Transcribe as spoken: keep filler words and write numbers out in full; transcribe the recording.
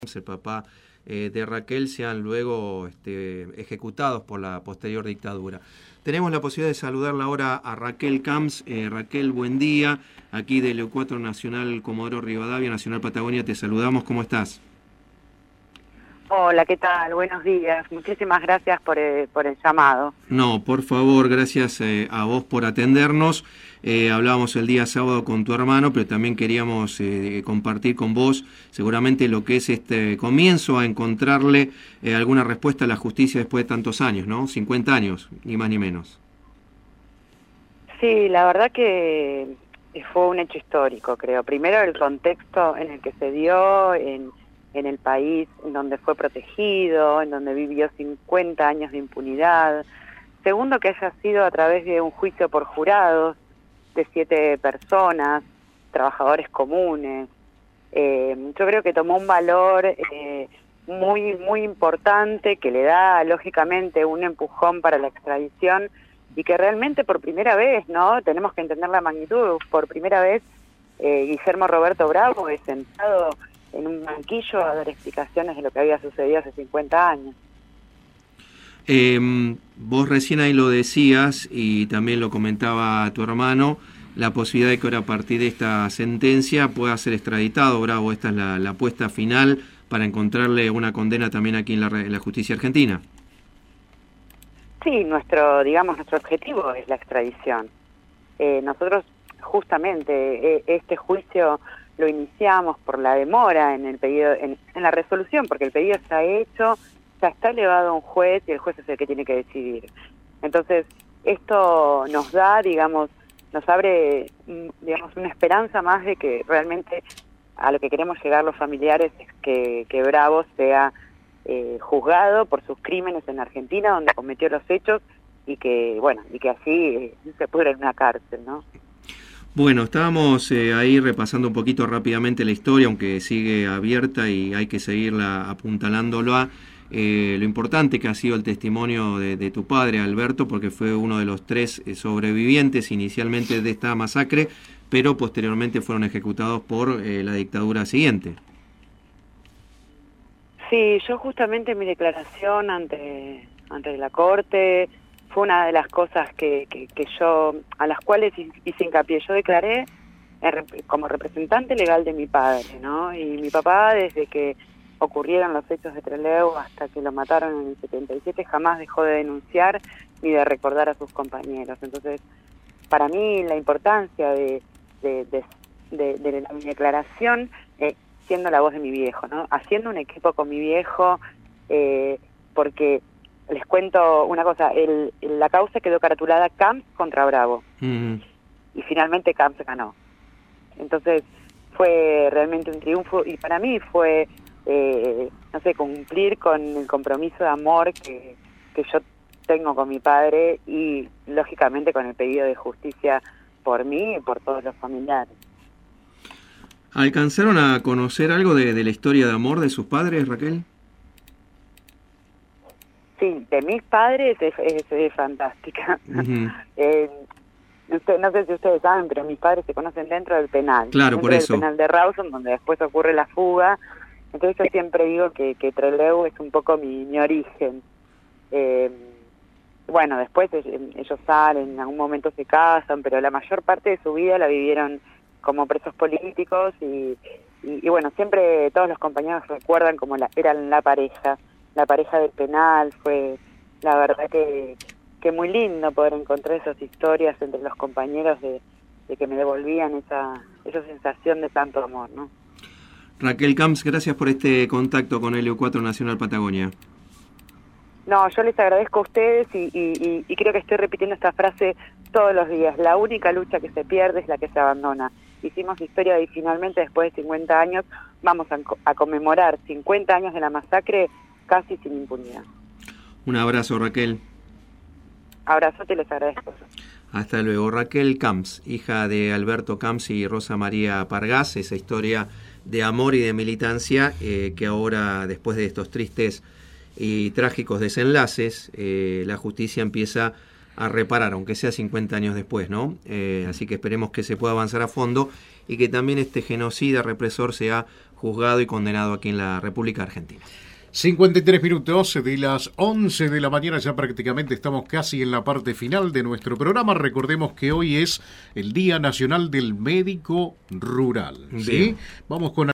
el papá eh, de Raquel, sean luego este, ejecutados por la posterior dictadura. Tenemos la posibilidad de saludarla ahora a Raquel Camps. Eh, Raquel, buen día. Aquí del E U cuatro Nacional Comodoro Rivadavia, Nacional Patagonia, te saludamos. ¿Cómo estás? Hola, ¿qué tal? Buenos días. Muchísimas gracias por el, por el llamado. No, por favor, gracias eh, a vos por atendernos. Eh, hablábamos el día sábado con tu hermano, pero también queríamos eh, compartir con vos seguramente lo que es este comienzo a encontrarle eh, alguna respuesta a la justicia después de tantos años, ¿no? cincuenta años, ni más ni menos. Sí, la verdad que fue un hecho histórico, creo. Primero, el contexto en el que se dio, en, en el país en donde fue protegido, en donde vivió cincuenta años de impunidad. Segundo, que haya sido a través de un juicio por jurados, de siete personas, trabajadores comunes. Eh, yo creo que tomó un valor eh, muy muy importante que le da lógicamente un empujón para la extradición y que realmente por primera vez, ¿no? Tenemos que entender la magnitud. Por primera vez eh, Guillermo Roberto Bravo es sentado en un banquillo a dar explicaciones de lo que había sucedido hace cincuenta años. Eh, vos recién ahí lo decías y también lo comentaba tu hermano, la posibilidad de que ahora a partir de esta sentencia pueda ser extraditado Bravo. Esta es la, la apuesta final para encontrarle una condena también aquí en la, en la justicia argentina. Sí, nuestro, digamos, nuestro objetivo es la extradición. Eh, nosotros justamente eh, este juicio lo iniciamos por la demora en el pedido, en, en la resolución, porque el pedido está hecho, ya está elevado a un juez y el juez es el que tiene que decidir. Entonces, esto nos da, digamos, nos abre, digamos, una esperanza más de que realmente a lo que queremos llegar los familiares es que, que Bravo sea eh, juzgado por sus crímenes en Argentina, donde cometió los hechos, y que, bueno, y que así eh, se pudra en una cárcel, ¿no? Bueno, estábamos eh, ahí repasando un poquito rápidamente la historia, aunque sigue abierta y hay que seguirla apuntalándola. Eh, lo importante que ha sido el testimonio de, de tu padre, Alberto, porque fue uno de los tres eh, sobrevivientes inicialmente de esta masacre, pero posteriormente fueron ejecutados por eh, la dictadura siguiente. Sí, yo justamente mi declaración ante, ante la Corte fue una de las cosas que, que, que yo, a las cuales hice hincapié. Yo declaré en, como representante legal de mi padre, ¿no? Y mi papá, desde que ocurrieron los hechos de Trelew hasta que lo mataron en el setenta y siete, jamás dejó de denunciar ni de recordar a sus compañeros. Entonces, para mí la importancia de, de, de, de, de mi declaración, eh, siendo la voz de mi viejo, ¿no? Haciendo un equipo con mi viejo, eh, porque les cuento una cosa, el, la causa quedó caratulada Camps contra Bravo, mm. y finalmente Camps ganó. Entonces, fue realmente un triunfo, y para mí fue Eh, no sé, cumplir con el compromiso de amor que, que yo tengo con mi padre y lógicamente con el pedido de justicia por mí y por todos los familiares. ¿Alcanzaron a conocer algo de, de la historia de amor de sus padres, Raquel? Sí, de mis padres es, es, es fantástica. Uh-huh. eh, usted, no sé si ustedes saben, pero mis padres se conocen dentro del penal. Claro, dentro por eso. Del penal de Rawson, donde después ocurre la fuga. Entonces yo siempre digo que, que Trelew es un poco mi, mi origen. Eh, bueno, después ellos salen, en algún momento se casan, pero la mayor parte de su vida la vivieron como presos políticos y, y, y bueno, siempre todos los compañeros recuerdan como la, eran la pareja, la pareja del penal. Fue la verdad que, que muy lindo poder encontrar esas historias entre los compañeros de, de que me devolvían esa, esa sensación de tanto amor, ¿no? Raquel Camps, gracias por este contacto con el E U cuatro Nacional Patagonia. No, yo les agradezco a ustedes y, y, y creo que estoy repitiendo esta frase todos los días. La única lucha que se pierde es la que se abandona. Hicimos historia y finalmente después de cincuenta años vamos a, a conmemorar cincuenta años de la masacre casi sin impunidad. Un abrazo, Raquel. Abrazote y les agradezco. Hasta luego. Raquel Camps, hija de Alberto Camps y Rosa María Pargás, esa historia de amor y de militancia eh, que ahora, después de estos tristes y trágicos desenlaces, eh, la justicia empieza a reparar, aunque sea cincuenta años después, ¿no? Eh, así que esperemos que se pueda avanzar a fondo y que también este genocida represor sea juzgado y condenado aquí en la República Argentina. cincuenta y tres minutos de las once de la mañana, ya prácticamente estamos casi en la parte final de nuestro programa. Recordemos que hoy es el Día Nacional del Médico Rural, ¿sí? Vamos con